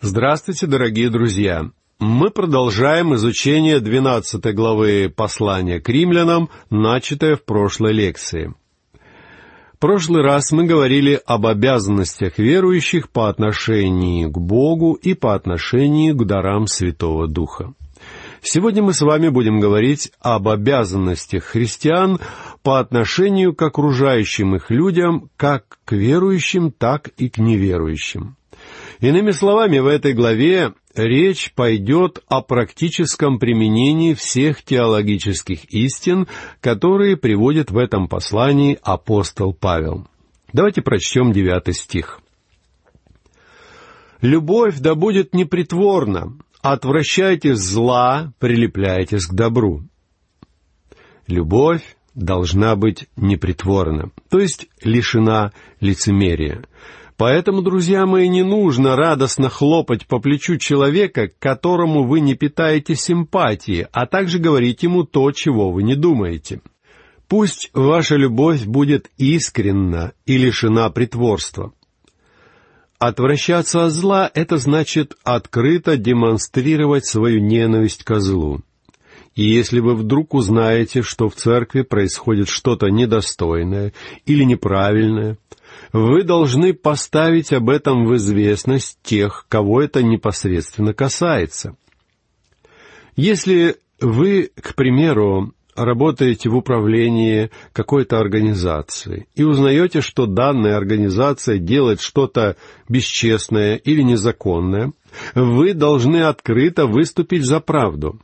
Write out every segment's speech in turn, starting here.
Здравствуйте, дорогие друзья! Мы продолжаем изучение 12 главы послания к римлянам, начатое в прошлой лекции. В прошлый раз мы говорили об обязанностях верующих по отношению к Богу и по отношению к дарам Святого Духа. Сегодня мы с вами будем говорить об обязанностях христиан по отношению к окружающим их людям, как к верующим, так и к неверующим. Иными словами, в этой главе речь пойдет о практическом применении всех теологических истин, которые приводит в этом послании апостол Павел. Давайте прочтем 9 стих. «Любовь да будет непритворна, отвращайтесь зла, прилепляйтесь к добру». Любовь должна быть непритворна, то есть лишена лицемерия. Поэтому, друзья мои, не нужно радостно хлопать по плечу человека, к которому вы не питаете симпатии, а также говорить ему то, чего вы не думаете. Пусть ваша любовь будет искренна и лишена притворства. Отвращаться от зла — это значит открыто демонстрировать свою ненависть ко злу. И если вы вдруг узнаете, что в церкви происходит что-то недостойное или неправильное, вы должны поставить об этом в известность тех, кого это непосредственно касается. Если вы, к примеру, работаете в управлении какой-то организации и узнаете, что данная организация делает что-то бесчестное или незаконное, вы должны открыто выступить за правду.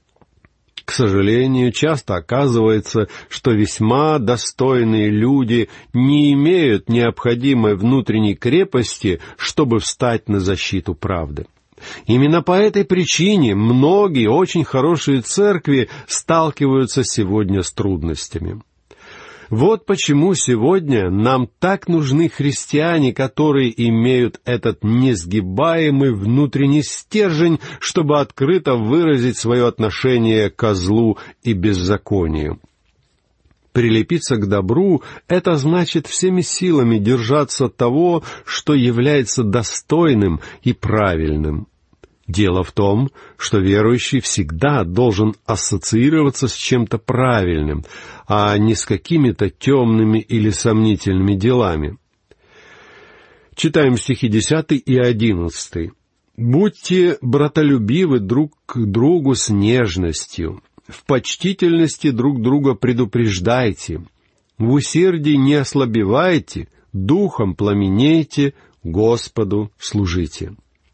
К сожалению, часто оказывается, что весьма достойные люди не имеют необходимой внутренней крепости, чтобы встать на защиту правды. Именно по этой причине многие очень хорошие церкви сталкиваются сегодня с трудностями. Вот почему сегодня нам так нужны христиане, которые имеют этот несгибаемый внутренний стержень, чтобы открыто выразить свое отношение ко злу и беззаконию. Прилепиться к добру — это значит всеми силами держаться того, что является достойным и правильным. Дело в том, что верующий всегда должен ассоциироваться с чем-то правильным, а не с какими-то темными или сомнительными делами. Читаем стихи 10 и 11. «Будьте братолюбивы друг к другу с нежностью, в почтительности друг друга предупреждайте, в усердии не ослабевайте, духом пламенейте, Господу служите».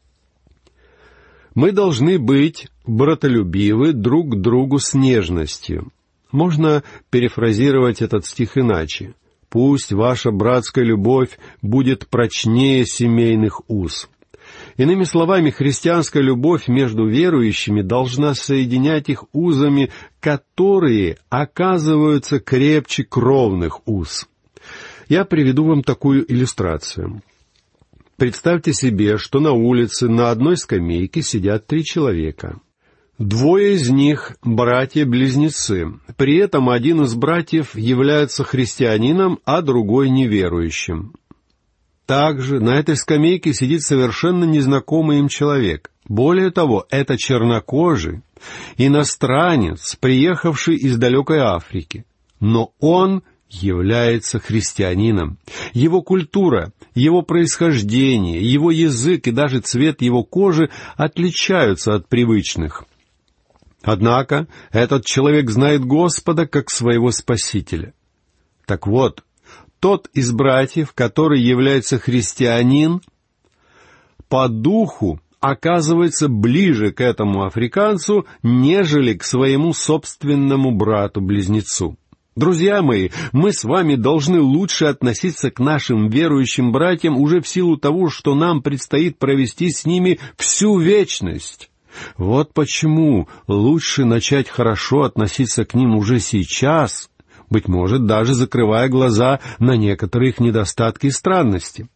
Мы должны быть братолюбивы друг к другу с нежностью. Можно перефразировать этот стих иначе. «Пусть ваша братская любовь будет прочнее семейных уз». Иными словами, христианская любовь между верующими должна соединять их узами, которые оказываются крепче кровных уз. Я приведу вам такую иллюстрацию. Представьте себе, что на улице на одной скамейке сидят 3 человека. 2 из них — братья-близнецы. При этом один из братьев является христианином, а другой — неверующим. Также на этой скамейке сидит совершенно незнакомый им человек. Более того, это чернокожий, иностранец, приехавший из далекой Африки. Но он является христианином. Его культура, его происхождение, его язык и даже цвет его кожи отличаются от привычных. Однако этот человек знает Господа как своего Спасителя. Так вот, тот из братьев, который является христианин, по духу оказывается ближе к этому африканцу, нежели к своему собственному брату-близнецу. Друзья мои, мы с вами должны лучше относиться к нашим верующим братьям уже в силу того, что нам предстоит провести с ними всю вечность. Вот почему лучше начать хорошо относиться к ним уже сейчас, быть может, даже закрывая глаза на некоторые их недостатки и странности.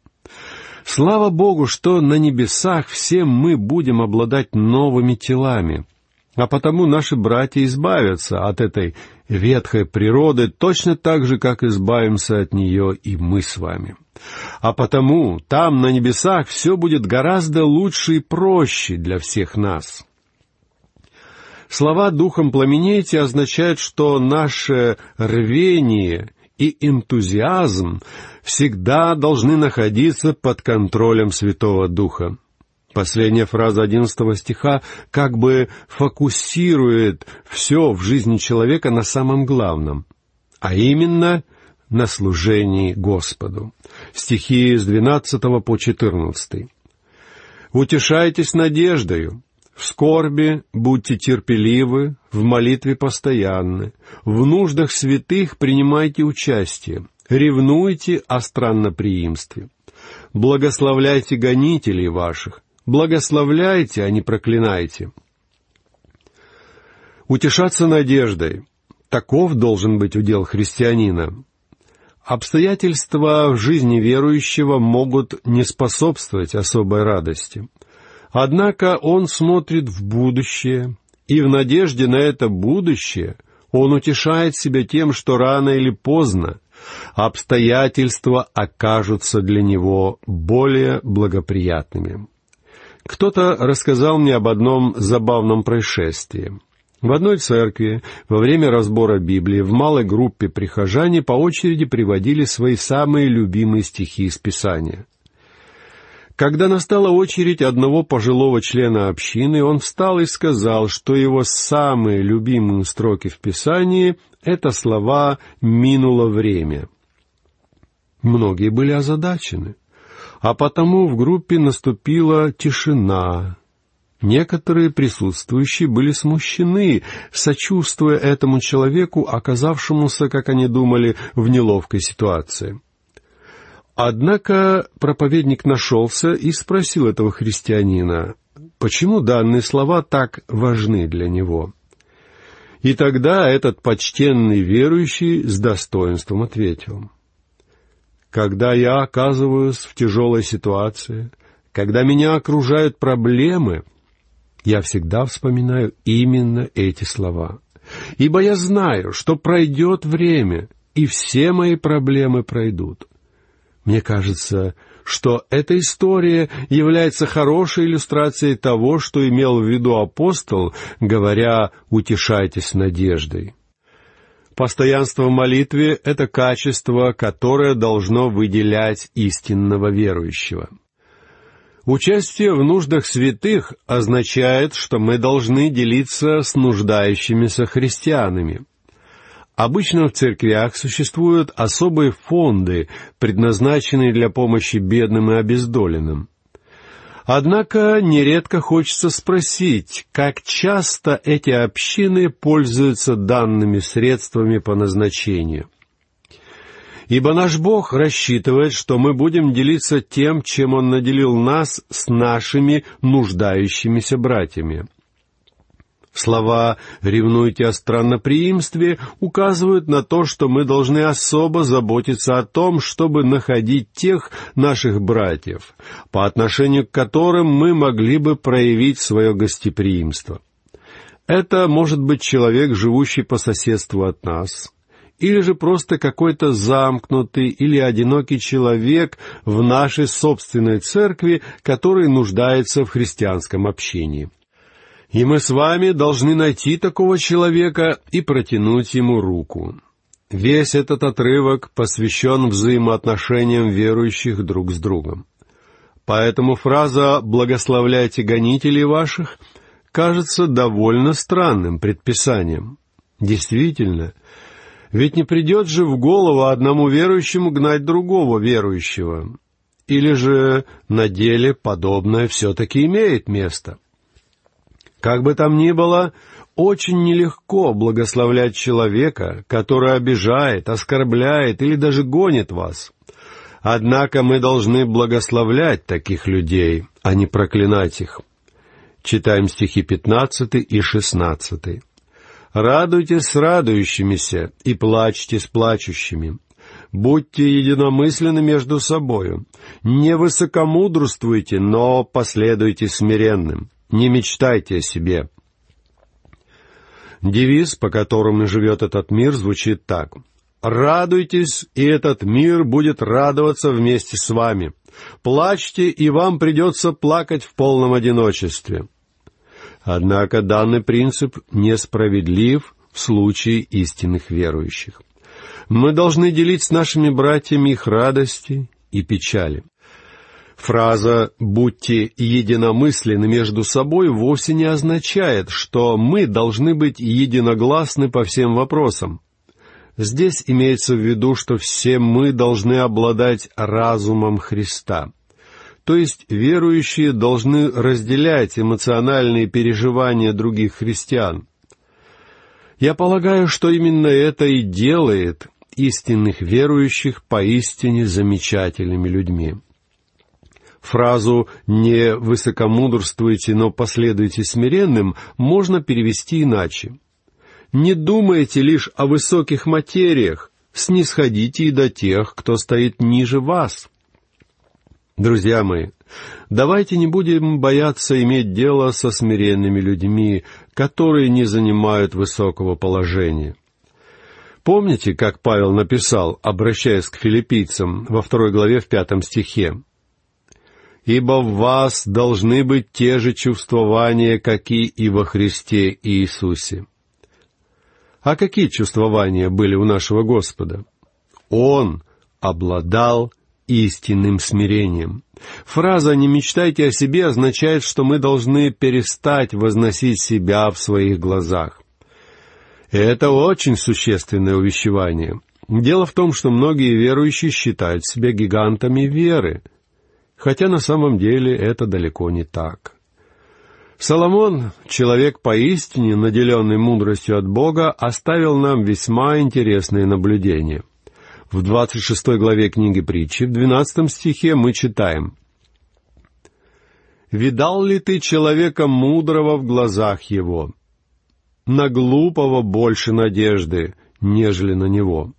Слава Богу, что на небесах все мы будем обладать новыми телами. А потому наши братья избавятся от этой ветхой природы точно так же, как избавимся от нее и мы с вами. А потому там, на небесах, все будет гораздо лучше и проще для всех нас. Слова «духом пламенейте» означают, что наше рвение и энтузиазм всегда должны находиться под контролем Святого Духа. Последняя фраза 11 стиха как бы фокусирует все в жизни человека на самом главном, а именно на служении Господу. Стихи с 12 по 14. «Утешайтесь надеждою, в скорби будьте терпеливы, в молитве постоянны, в нуждах святых принимайте участие, ревнуйте о странноприимстве, благословляйте гонителей ваших, благословляйте, а не проклинайте». Утешаться надеждой — таков должен быть удел христианина. Обстоятельства в жизни верующего могут не способствовать особой радости. Однако он смотрит в будущее, и в надежде на это будущее он утешает себя тем, что рано или поздно обстоятельства окажутся для него более благоприятными. Кто-то рассказал мне об одном забавном происшествии. В одной церкви во время разбора Библии в малой группе прихожане по очереди приводили свои самые любимые стихи из Писания. Когда настала очередь одного пожилого члена общины, он встал и сказал, что его самые любимые строки в Писании — это слова «минуло время». Многие были озадачены, а потому в группе наступила тишина. Некоторые присутствующие были смущены, сочувствуя этому человеку, оказавшемуся, как они думали, в неловкой ситуации. Однако проповедник нашелся и спросил этого христианина, почему данные слова так важны для него. И тогда этот почтенный верующий с достоинством ответил: «Когда я оказываюсь в тяжелой ситуации, когда меня окружают проблемы, я всегда вспоминаю именно эти слова, ибо я знаю, что пройдет время, и все мои проблемы пройдут». Мне кажется, что эта история является хорошей иллюстрацией того, что имел в виду апостол, говоря «утешайтесь надеждой». Постоянство в молитве — это качество, которое должно выделять истинного верующего. Участие в нуждах святых означает, что мы должны делиться с нуждающимися христианами. Обычно в церквях существуют особые фонды, предназначенные для помощи бедным и обездоленным. Однако нередко хочется спросить, как часто эти общины пользуются данными средствами по назначению. Ибо наш Бог рассчитывает, что мы будем делиться тем, чем Он наделил нас, с нашими нуждающимися братьями. Слова «ревнуйте о странноприимстве» указывают на то, что мы должны особо заботиться о том, чтобы находить тех наших братьев, по отношению к которым мы могли бы проявить свое гостеприимство. Это может быть человек, живущий по соседству от нас, или же просто какой-то замкнутый или одинокий человек в нашей собственной церкви, который нуждается в христианском общении. И мы с вами должны найти такого человека и протянуть ему руку. Весь этот отрывок посвящен взаимоотношениям верующих друг с другом. Поэтому фраза «благословляйте гонителей ваших» кажется довольно странным предписанием. Действительно, ведь не придет же в голову одному верующему гнать другого верующего. Или же на деле подобное все-таки имеет место. Как бы там ни было, очень нелегко благословлять человека, который обижает, оскорбляет или даже гонит вас. Однако мы должны благословлять таких людей, а не проклинать их. Читаем стихи 15 и 16. «Радуйтесь с радующимися и плачьте с плачущими. Будьте единомысленны между собою. Не высокомудрствуйте, но последуйте смиренным. Не мечтайте о себе». Девиз, по которому живет этот мир, звучит так: «Радуйтесь, и этот мир будет радоваться вместе с вами. Плачьте, и вам придется плакать в полном одиночестве». Однако данный принцип несправедлив в случае истинных верующих. Мы должны делить с нашими братьями их радости и печали. Фраза «будьте единомысленны между собой» вовсе не означает, что мы должны быть единогласны по всем вопросам. Здесь имеется в виду, что все мы должны обладать разумом Христа. То есть верующие должны разделять эмоциональные переживания других христиан. Я полагаю, что именно это и делает истинных верующих поистине замечательными людьми. Фразу «не высокомудрствуйте, но последуйте смиренным» можно перевести иначе. «Не думайте лишь о высоких материях, снисходите и до тех, кто стоит ниже вас». Друзья мои, давайте не будем бояться иметь дело со смиренными людьми, которые не занимают высокого положения. Помните, как Павел написал, обращаясь к филиппийцам во 2 главе в 5 стихе? «Ибо в вас должны быть те же чувствования, какие и во Христе Иисусе». А какие чувствования были у нашего Господа? Он обладал истинным смирением. Фраза «не мечтайте о себе» означает, что мы должны перестать возносить себя в своих глазах. Это очень существенное увещевание. Дело в том, что многие верующие считают себя гигантами веры, хотя на самом деле это далеко не так. Соломон, человек поистине наделенный мудростью от Бога, оставил нам весьма интересные наблюдения. В 26 главе книги Притчи, в 12 стихе мы читаем: «Видал ли ты человека мудрого в глазах его? На глупого больше надежды, нежели на него».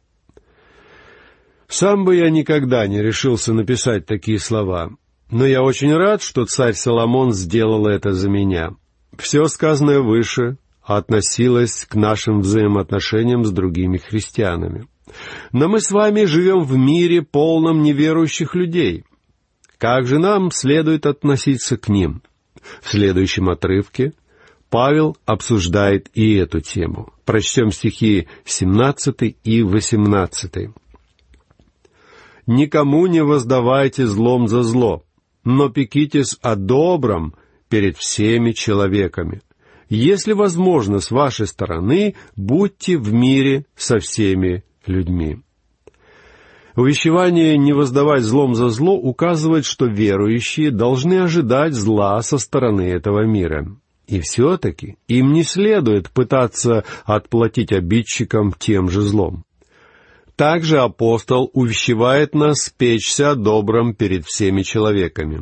Сам бы я никогда не решился написать такие слова, но я очень рад, что царь Соломон сделал это за меня. Все сказанное выше относилось к нашим взаимоотношениям с другими христианами. Но мы с вами живем в мире, полном неверующих людей. Как же нам следует относиться к ним? В следующем отрывке Павел обсуждает и эту тему. Прочтем стихи 17 и 18. «Никому не воздавайте злом за зло, но пекитесь о добром перед всеми человеками. Если возможно, с вашей стороны, будьте в мире со всеми людьми». Увещевание «не воздавать злом за зло» указывает, что верующие должны ожидать зла со стороны этого мира. И все-таки им не следует пытаться отплатить обидчикам тем же злом. Также апостол увещевает нас печься о добром перед всеми человеками.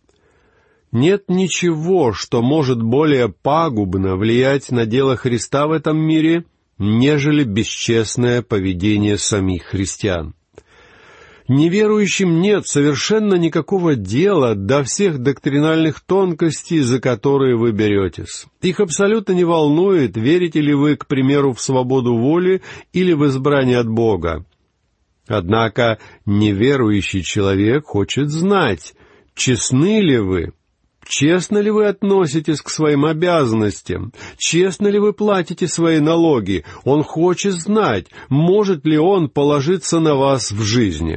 Нет ничего, что может более пагубно влиять на дело Христа в этом мире, нежели бесчестное поведение самих христиан. Неверующим нет совершенно никакого дела до всех доктринальных тонкостей, за которые вы беретесь. Их абсолютно не волнует, верите ли вы, к примеру, в свободу воли или в избрание от Бога. Однако неверующий человек хочет знать, честны ли вы, честно ли вы относитесь к своим обязанностям, честно ли вы платите свои налоги. Он хочет знать, может ли он положиться на вас в жизни.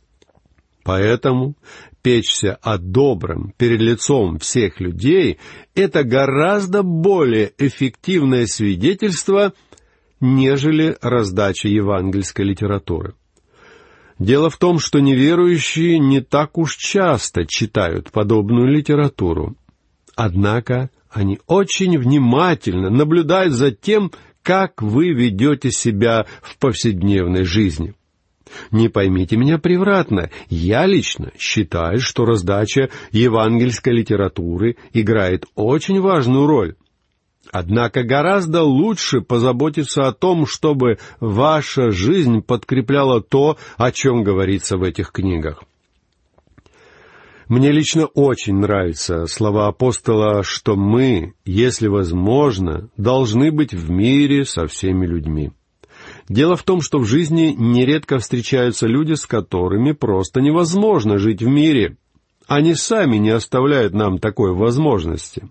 Поэтому печься о добром перед лицом всех людей — это гораздо более эффективное свидетельство, нежели раздача евангельской литературы. Дело в том, что неверующие не так уж часто читают подобную литературу. Однако они очень внимательно наблюдают за тем, как вы ведете себя в повседневной жизни. Не поймите меня превратно, я лично считаю, что раздача евангельской литературы играет очень важную роль. Однако гораздо лучше позаботиться о том, чтобы ваша жизнь подкрепляла то, о чем говорится в этих книгах. Мне лично очень нравятся слова апостола, что мы, если возможно, должны быть в мире со всеми людьми. Дело в том, что в жизни нередко встречаются люди, с которыми просто невозможно жить в мире. Они сами не оставляют нам такой возможности.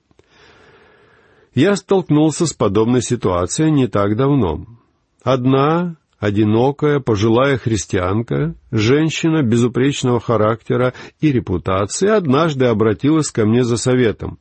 Я столкнулся с подобной ситуацией не так давно. Одна одинокая, пожилая христианка, женщина безупречного характера и репутации, однажды обратилась ко мне за советом.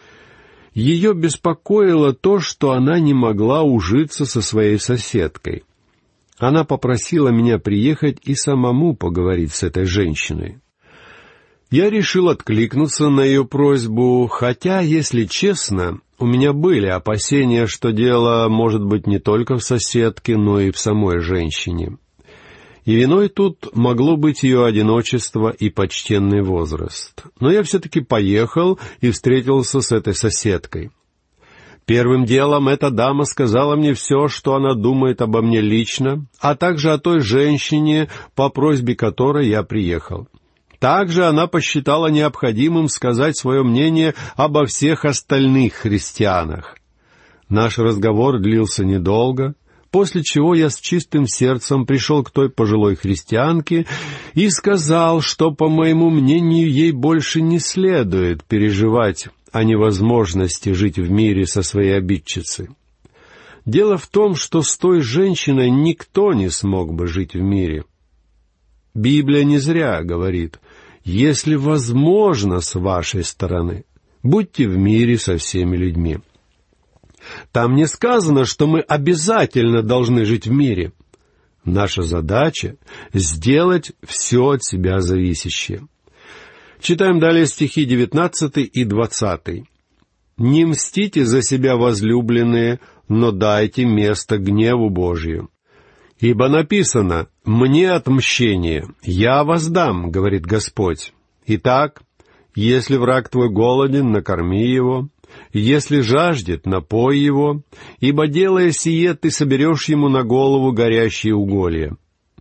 Ее беспокоило то, что она не могла ужиться со своей соседкой. Она попросила меня приехать и самому поговорить с этой женщиной. Я решил откликнуться на ее просьбу, хотя, если честно, у меня были опасения, что дело может быть не только в соседке, но и в самой женщине. И виной тут могло быть ее одиночество и почтенный возраст. Но я все-таки поехал и встретился с этой соседкой. Первым делом эта дама сказала мне все, что она думает обо мне лично, а также о той женщине, по просьбе которой я приехал. Также она посчитала необходимым сказать свое мнение обо всех остальных христианах. Наш разговор длился недолго, после чего я с чистым сердцем пришел к той пожилой христианке и сказал, что, по моему мнению, ей больше не следует переживать о невозможности жить в мире со своей обидчицей. Дело в том, что с той женщиной никто не смог бы жить в мире. Библия не зря говорит: «Если возможно с вашей стороны, будьте в мире со всеми людьми». Там не сказано, что мы обязательно должны жить в мире. Наша задача — сделать все от себя зависящее. Читаем далее стихи 19 и 20. «Не мстите за себя, возлюбленные, но дайте место гневу Божию. Ибо написано: «Мне отмщение, я воздам, говорит Господь». Итак, если враг твой голоден, накорми его, если жаждет, напой его, ибо, делая сие, ты соберешь ему на голову горящие уголья».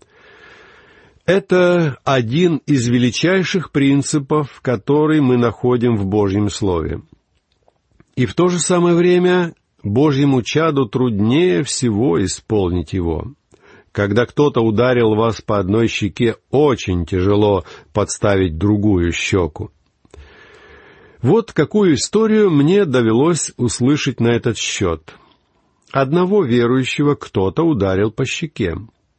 Это один из величайших принципов, который мы находим в Божьем Слове. И в то же самое время Божьему чаду труднее всего исполнить его. Когда кто-то ударил вас по одной щеке, очень тяжело подставить другую щеку. Вот какую историю мне довелось услышать на этот счет. Одного верующего кто-то ударил по щеке.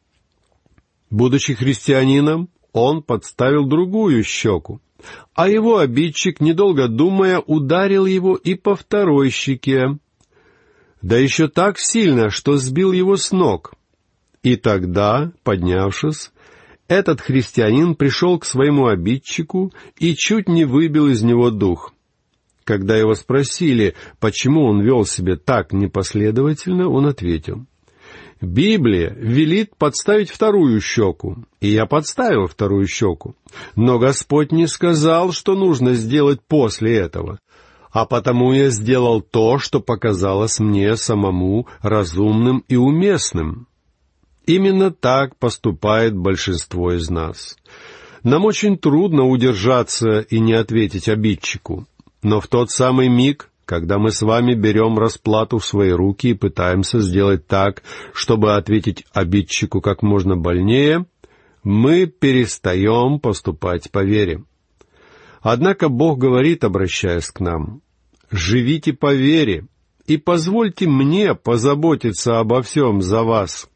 Будучи христианином, он подставил другую щеку, а его обидчик, недолго думая, ударил его и по второй щеке, да еще так сильно, что сбил его с ног. И тогда, поднявшись, этот христианин пришел к своему обидчику и чуть не выбил из него дух. Когда его спросили, почему он вел себя так непоследовательно, он ответил: «Библия велит подставить вторую щеку, и я подставил вторую щеку. Но Господь не сказал, что нужно сделать после этого, а потому я сделал то, что показалось мне самому разумным и уместным». Именно так поступает большинство из нас. Нам очень трудно удержаться и не ответить обидчику. Но в тот самый миг, когда мы с вами берем расплату в свои руки и пытаемся сделать так, чтобы ответить обидчику как можно больнее, мы перестаем поступать по вере. Однако Бог говорит, обращаясь к нам: «Живите по вере и позвольте мне позаботиться обо всем за вас.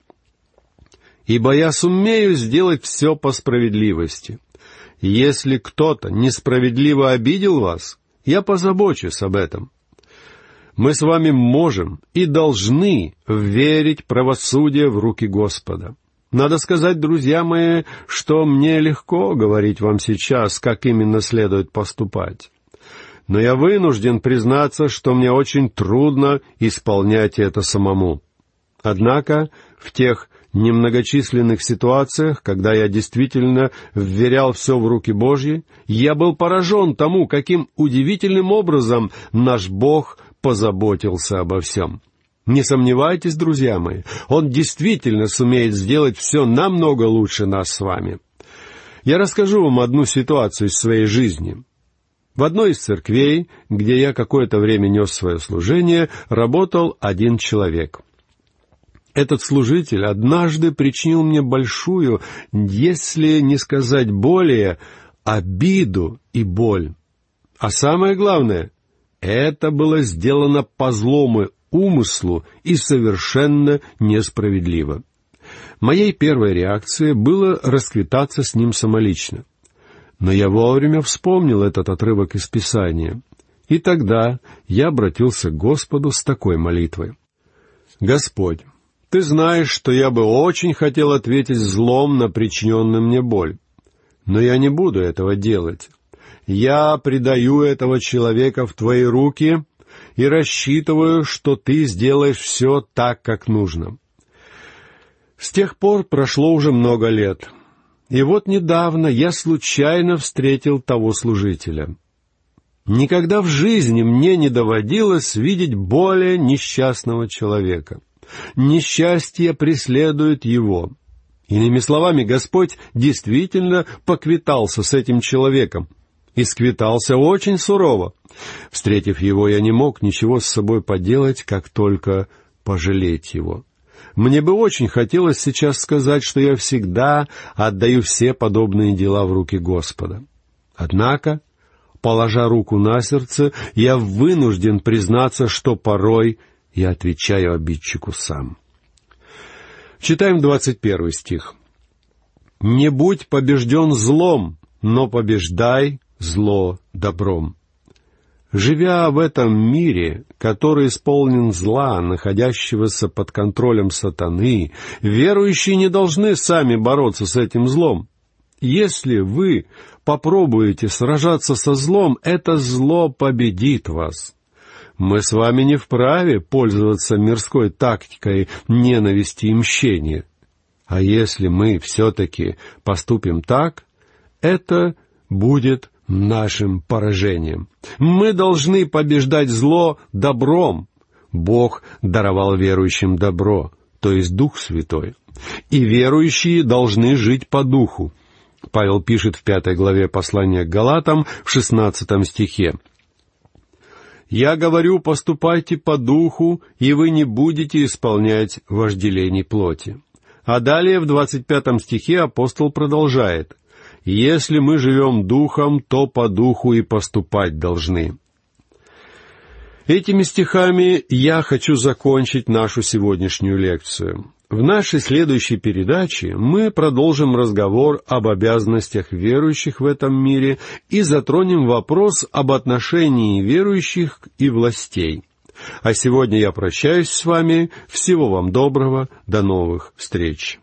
Ибо я сумею сделать все по справедливости. Если кто-то несправедливо обидел вас, я позабочусь об этом». Мы с вами можем и должны верить правосудие в руки Господа. Надо сказать, друзья мои, что мне легко говорить вам сейчас, как именно следует поступать. Но я вынужден признаться, что мне очень трудно исполнять это самому. Однако в тех немногочисленных ситуациях, когда я действительно вверял все в руки Божьи, я был поражен тому, каким удивительным образом наш Бог позаботился обо всем. Не сомневайтесь, друзья мои, Он действительно сумеет сделать все намного лучше нас с вами. Я расскажу вам одну ситуацию из своей жизни. В одной из церквей, где я какое-то время нес свое служение, работал один человек. Этот служитель однажды причинил мне большую, если не сказать более, обиду и боль. А самое главное, это было сделано по злому умыслу и совершенно несправедливо. Моей первой реакцией было расквитаться с ним самолично. Но я вовремя вспомнил этот отрывок из Писания. И тогда я обратился к Господу с такой молитвой. «Господь, Ты знаешь, что я бы очень хотел ответить злом на причиненную мне боль. Но я не буду этого делать. Я предаю этого человека в Твои руки и рассчитываю, что Ты сделаешь все так, как нужно». С тех пор прошло уже много лет. И вот недавно я случайно встретил того служителя. Никогда в жизни мне не доводилось видеть более несчастного человека. Несчастье преследует его. Иными словами, Господь действительно поквитался с этим человеком. И сквитался очень сурово. Встретив его, я не мог ничего с собой поделать, как только пожалеть его. Мне бы очень хотелось сейчас сказать, что я всегда отдаю все подобные дела в руки Господа. Однако, положа руку на сердце, я вынужден признаться, что порой я отвечаю обидчику сам. Читаем 21 стих. «Не будь побежден злом, но побеждай зло добром». Живя в этом мире, который исполнен зла, находящегося под контролем сатаны, верующие не должны сами бороться с этим злом. Если вы попробуете сражаться со злом, это зло победит вас. Мы с вами не вправе пользоваться мирской тактикой ненависти и мщения. А если мы все-таки поступим так, это будет нашим поражением. Мы должны побеждать зло добром. Бог даровал верующим добро, то есть Дух Святой. И верующие должны жить по Духу. Павел пишет в 5 главе послания к Галатам, в 16 стихе. «Я говорю, поступайте по Духу, и вы не будете исполнять вожделений плоти». А далее в 25 стихе апостол продолжает. «Если мы живем Духом, то по Духу и поступать должны». Этими стихами я хочу закончить нашу сегодняшнюю лекцию. В нашей следующей передаче мы продолжим разговор об обязанностях верующих в этом мире и затронем вопрос об отношении верующих и властей. А сегодня я прощаюсь с вами. Всего вам доброго. До новых встреч.